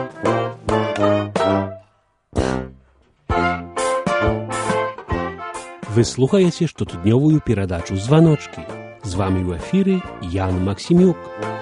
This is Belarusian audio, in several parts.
Вы слухаеце штотыднёвую перадачу «Званочкі». З вамі ў эфіры Ян Максімюк.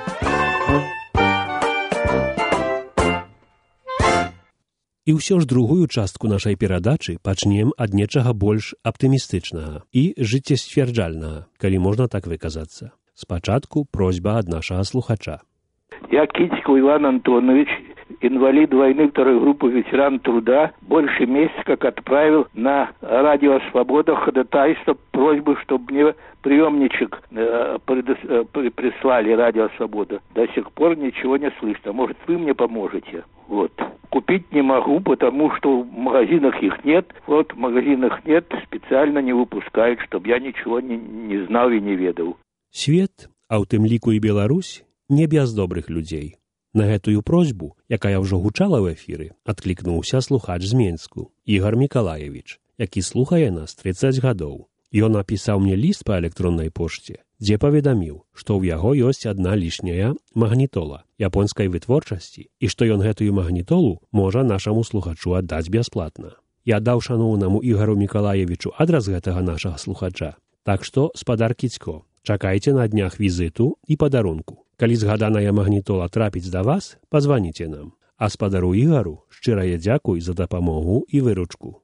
І ўсё ж другую частку нашай перадачы пачнем ад нечага больш аптымістычнага і жыццесцвярджальнага, калі можна так выказацца. Спачатку просьба ад нашага слухача. Я Китько Иван Антонович, инвалид войны второй группы, ветеран труда, больше месяца как отправил на радио «Свобода» ходатайство, просьбу, чтобы мне приемничек прислали радио «Свобода». До сих пор ничего не слышно. Может, вы мне поможете? Вот. Купить не могу, потому что в магазинах их нет. Вот в магазинах нет, специально не выпускают, чтобы я ничего не знал и не ведал. Свет, а ў тым ліку і Беларусь, не без добрых людзей. На гэтую просьбу, якая ўжо гучала ў эфіры, адклікнуўся слухач з Менску, Ігор Мікалаевіч, які слухае нас 30 гадоў. Ён напісаў мне ліст па электроннай пошце, дзе паведаміў, што ў яго ёсць адна лішняя магнітола японскай вытворчасці і што ён гэтую магнітолу можа нашаму слухачу аддаць бясплатна. Я даў шаноўнаму Ігору Мікалаевічу адрас гэтага нашага слухача. Так што, спадар Кіцько, чакайце на днях візіту і падарунку. Калі згаданая магнітола трапіць да вас, пазваніце нам. А спадару Ігару шчырае дзякуй за дапамогу і выручку.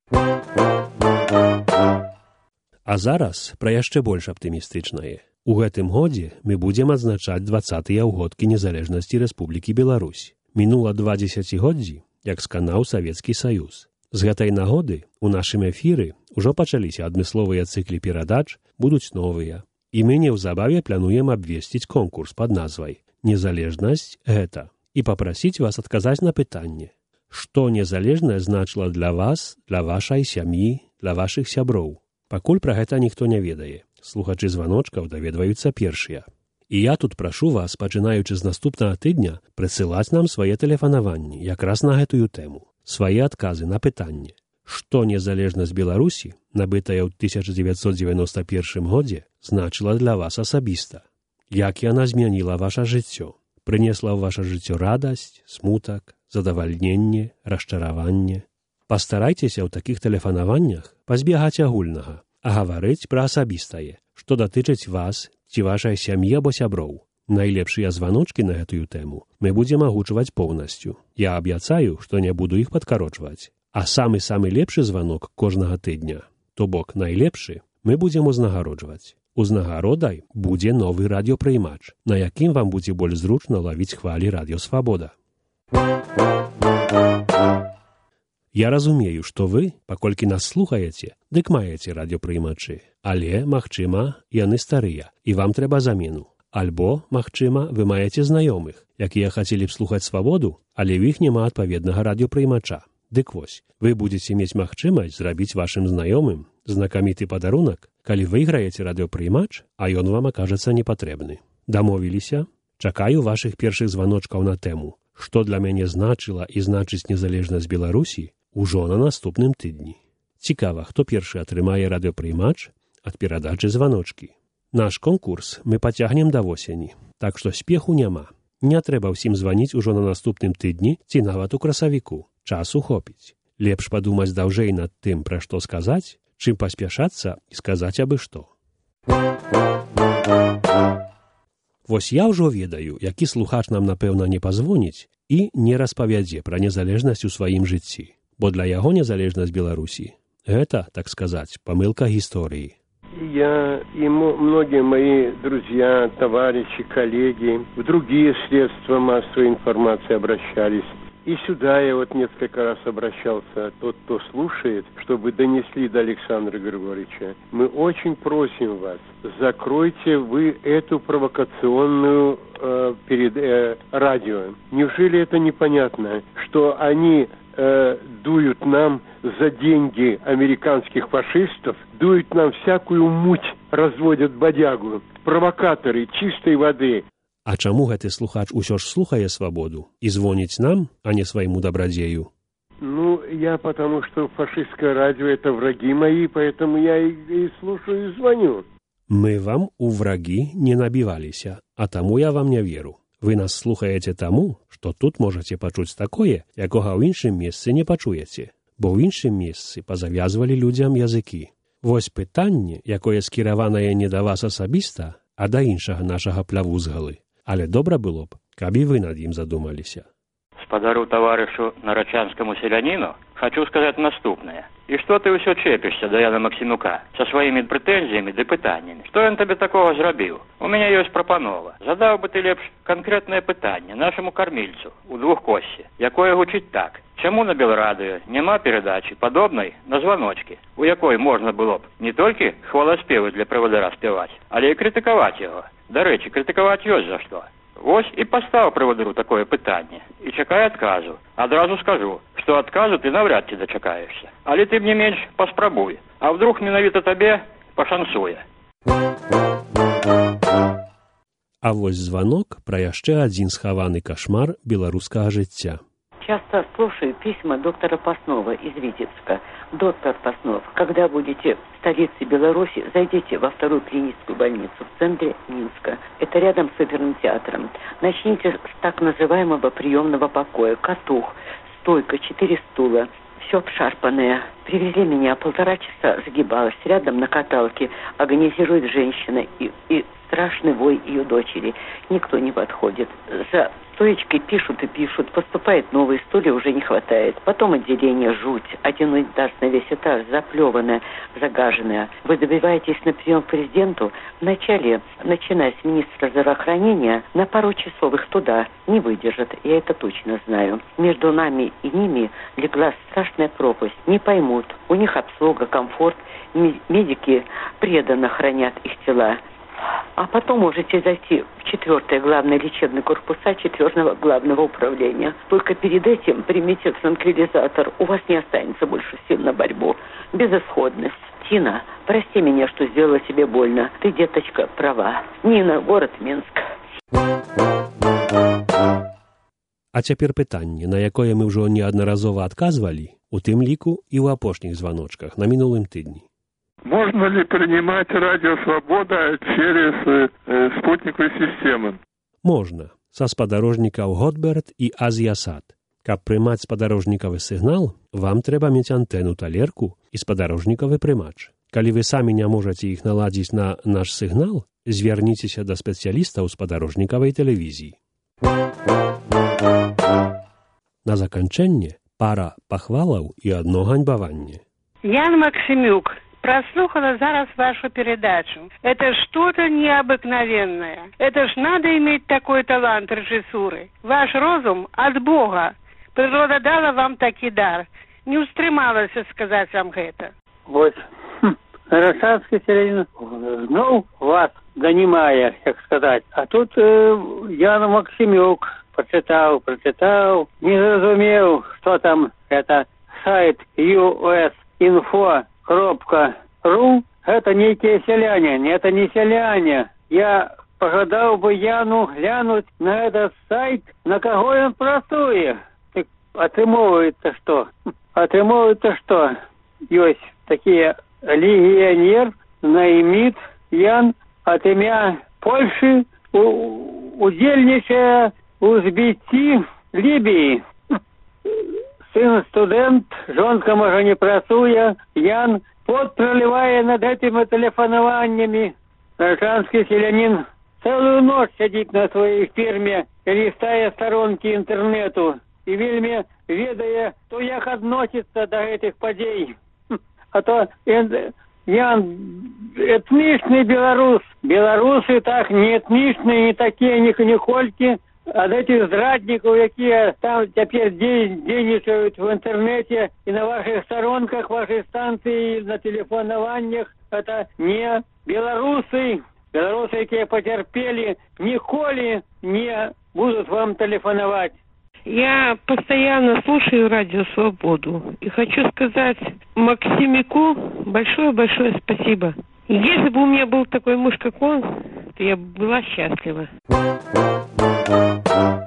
А зараз пра яшчэ больш аптымістычнае. У гэтым годзе мы будзем адзначаць 20-тыя ўгодкі незалежнасці Рэспублікі Беларусь. Мінула 2 дзесяцігоддзі, як сканаў Савецкі Саюз. З гэтай нагоды ў нашым эфіры ўжо пачаліся адмысловыя цыклі перадач, будуць новыя. І мы неўзабаве плануем абвесціць конкурс пад назвай «Незалежнасць гэта» і папрасіць вас адказаць на пытанне, што незалежнае значыла для вас, для вашай сям'і, для вашых сяброў. Пакуль пра гэта ніхто не ведае. Слухачы званочкаў даведваюцца першыя. І я тут прашу вас, пачынаючы з наступнага тыдня, прысылаць нам свае тэлефанаванні якраз на гэтую тэму, свае адказы на пытанне. Што незалежнасць Беларусі, набытая ў 1991 годзе, значыла для вас асабіста? Як яна змяніла ваша жыццё? Прынесла ў ваша жыццё радасць, смутак, задавальненне, расчараванне? Пастарайцеся ў такіх тэлефанаваннях пазбегаць агульнага, а гаварыць пра асабістае, што датычыць вас ці вашай сям'і або сяброў. Найлепшыя званочкі на гэтую тэму мы будзем агучваць поўнасцю. Я абяцаю, што не буду іх падкарочваць. А самы лепшы званок кожнага тыдня, то бок найлепшы, мы будзем узнагароджваць. Узнагародай будзе новы радыёпрыймач, на якім вам будзе больш зручна лавіць хвалі радыё «Свабода». Я разумею, што вы, паколькі нас слухаеце, дык маеце радыёпрыймачы, але, магчыма, яны старыя, і вам трэба замену. Альбо, магчыма, вы маеце знаёмых, якія хацелі б слухаць «Свабоду», але ў іх няма адпаведнага радыёпрыймача. Дык вось, вы будзеце мець магчымасць зрабіць вашым знаёмым знакаміты падарунак, калі выйграеце радыёпрыймач, а ён вам акажацца непатрэбны. Дамовіліся? Чакаю вашых першых званочкаў на тэму, што для мяне значыла і значыць незалежнасць Беларусі ужо на наступным тыдні. Цікава, хто першы атрымае радыёпрыймач ад перадачы «Званочкі». Наш конкурс мы пацягнем да восені, так што спеху няма. Не трэба ўсім званіць ужо на наступным тыдні ці нават у красавіку. Часу хопіць. Лепш падумаць даўжэй над тым, пра што сказаць, чым паспяшацца і сказаць абы што. Вось я ўжо ведаю, які слухач нам, напэўна, не пазвоніць і не распавядзе пра незалежнасць у сваім жыцці. Бо для яго незалежнасць Беларусі – гэта, так сказаць, памылка гісторыі. Я и многие мои друзья, товарищи, коллеги в другие средства массовой информации обращались. И сюда я вот несколько раз обращался, тот, кто слушает, чтобы донесли до Александра Григорьевича. Мы очень просим вас, закройте вы эту провокационную радио. Неужели это непонятно, что они дуют нам за деньги американских фашистов, дуют нам всякую муть, разводят бодягу, провокаторы чистой воды. А чаму гэты слухач усё ж слухае «Свабоду» і звоніць нам, а не свайму дабрадзею? Ну, я потому что фашистское радио — это враги мои, поэтому я и слушаю, и звоню. Мы вам у враги не набіваліся, а таму я вам не веру. Вы нас слухаеце таму, што тут можаце пачуць такое, якога ў іншым месцы не пачуеце, бо ў іншым месцы пазавязвалі людзям языкі. Вось пытанне, якое скіраванае не да вас асабіста, а да іншага нашага плявузгалы. Але добра было б, каб і вы над ім задумаліся. Спадару таварышу нарачанскому селянину хочу сказать наступное. И что ты все чепишься до Яна Максимюка со своими претензиями да пытаннями? Что он тебе такого зрабіў? У меня есть пропанова. Задаў бы ты лепш конкретное пытанне нашему кормильцу у Двухкосці, якое гучыць так. Чаму на Белрадыё няма перадачи подобной на звоночке, у якой можно было б не толькі хваласпевы для правадыра спяваць, але і крытыкаваць яго. Дарэчы, крытыкаваць ёсць за што. Вось і пастаў правадыру такое пытанне і чакай адказу. Адразу скажу, што адказу ты наўряд ці дачакаешся. Але тым не менш паспрабуй, а вдруг менавіта табе пашанцуе. А вось званок пра яшчэ адзін схаваны кашмар беларускага жыцця. Часто слушаю письма доктора Паснова из Витебска. Доктор Паснов, когда будете в столице Беларуси, зайдите во вторую клиническую больницу в центре Минска. Это рядом с оперным театром. Начните с так называемого приемного покоя. Катух, стойка, 4 стула. Все обшарпанное. Привезли меня, 1,5 часа загибалась. Рядом на каталке агонизирует женщина и страшный вой ее дочери. Никто не подходит. За стоечкой пишут и пишут. Поступает новые, стулья уже не хватает. Потом отделение жуть. Один унитаз на весь этаж, заплеванное, загаженное. Вы добиваетесь на прием к президенту. Вначале, начиная с министра здравоохранения, на пару часов их туда не выдержат. Я это точно знаю. Между нами и ними легла страшная пропасть. Не поймут. У них обслуга, комфорт. Медики преданно хранят их тела. А потом можете зайти в 4-е главное лечебный корпуса 4-го главного управления. Только перед этим примите транквилизатор. У вас не останется больше сил на борьбу. Безысходность. Тина, прости меня, что сделала тебе больно. Ты, деточка, права. Нина, город Минск. А цяпер пытанне, на якое мы ўжо неаднаразова адказвалі, у тым ліку і ў апошніх званочках на мінулым тыдні. Можно ли принимать радио «Свобода» через спутниковые системы? Можна. Са спадарожнікаў Готберт і Азіасат. Каб прымаць спадарожнікавы сігнал, вам трэба мець антэну талерку і спадарожнікавы прымач. Калі вы самі не можаце іх наладзіць на наш сігнал, звярніцеся да спецыялістаў спадарожнікавай тэлевізіі. На заканчэнне пара пахвалаў і адно ганьбаванне. Ян Максимюк, прослушала зараз вашу передачу. Это что-то необыкновенное. Это ж надо иметь такой талант режиссуры. Ваш розум от Бога. Природа дала вам таки дар. Не устрымалась сказать вам это. Вот, Нарочанский селянин знов вас донимая, как сказать. А тут Ян Максимюк прочитал, не зрозумел, что там это сайт usinfo.ru. Это некие селяне, это не селяне. Я пожадал бы Яну глянуть на этот сайт, на кого он працуе. Так отрымовывается что? Отрымовывается что? Есть такие легионер, наймит Ян от имя Польши, удельничая у збитті Либии. Сын студент, жонка може не працує, Ян пот проливає над этими телефонованиями. Нарочанский селянин целую ночь сидит на своей фирме, листая сторонки интернету и вельми ведая, то як относится до этих подей. А то Ян этничный белорус. Белорусы так не этничные, не такие, не хольки. От этих зрадников, які там теперь денежуют в интернете и на ваших сторонках, вашей станции, на телефонованиях, это не белорусы. Белорусы, які потерпели, ніколи не будут вам телефоновать. Я постоянно слушаю радио «Свободу» и хочу сказать Максимюку большое-большое спасибо. Если бы у меня был такой муж, как он, то я была счастлива.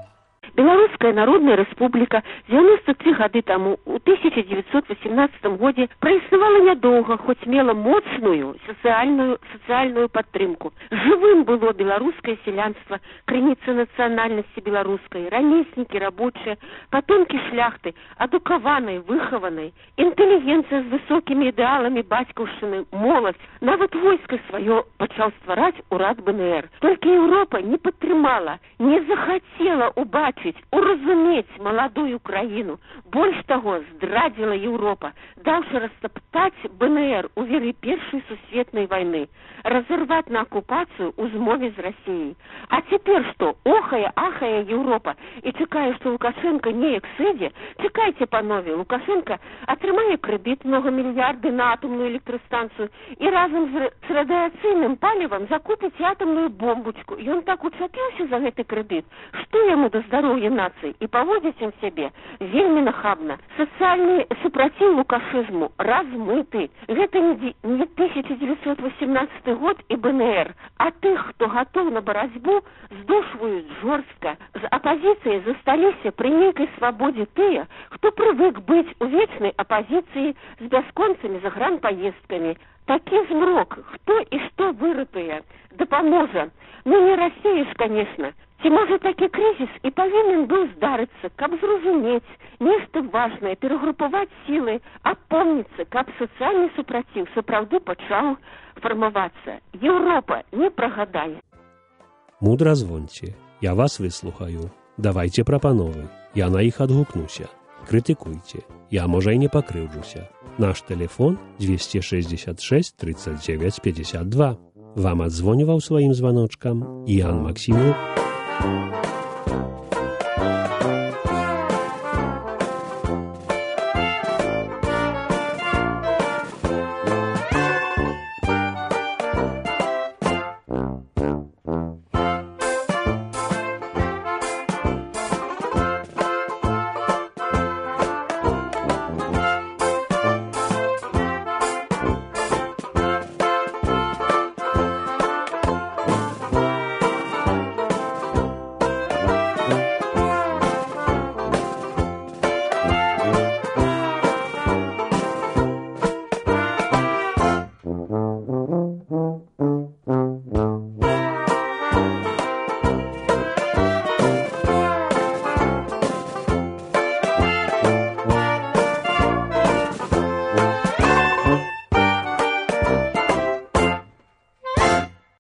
Беларуская Народная Рэспубліка 93 гады таму у 1918 годзе праіснавала нядоўга, хоць мела моцную сацыяльную падтрымку. Жывым было беларускае сялянства, крыніца нацыянальнасці беларускай, рамеснікі, рабочыя, патомкі шляхты, адукаванай, выхаванай, інтэлігенцыя з высокімі ідэаламі бацькаўшчыны, моладзь, нават войска сваё пачаў ствараць урад БНР. Толькі Еўропа не падтрымала, не захацела убачыць, уразумець маладую краіну. Больш таго, здрадзіла Еўропа, даўшы растаптаць БНР у веры Першай сусветнай вайны, разорвать на оккупацию у змове з Россией. А теперь что? Ахая Европа и чекаю, что Лукашенко неяк сыдзе. Чекайте, панове, Лукашенко атрымае кредит многомиллиарды на атомную электростанцию и разом с радиацыйным палівам закупіць атомную бомбочку. И он так уцепился за гэты кредит, что ему до здоровья нации, и поводить он себе вельмі нахабно. Социальный супротив лукашизму размыты. Гэта не 1918 год и БНР, а тых, кто готов на борьбу, здушваюць жорстка. З оппозицией засталіся при нейкай свободе тыя, кто привык быть у вечной оппозиции с бясконцами загранпоездками. Такі змрок, кто и что выратуе, дапаможа. Ну не рассеешь, конечно. Ці можа такі кризис и повинен был здарыцца, каб зразумець нешта важное, перегрупповать силы, опомниться, каб социальный супротив сапраўды пачаў формоваться. Европа не прогадае. Мудра звоньте, я вас выслухаю. Давайте прапановы, я на іх адгукнуся. Крытыкуйте, я можа і не пакрыўджуся. Наш телефон 266 39 52. Вам адзвоніваў сваім званочкам Ян Максімюк.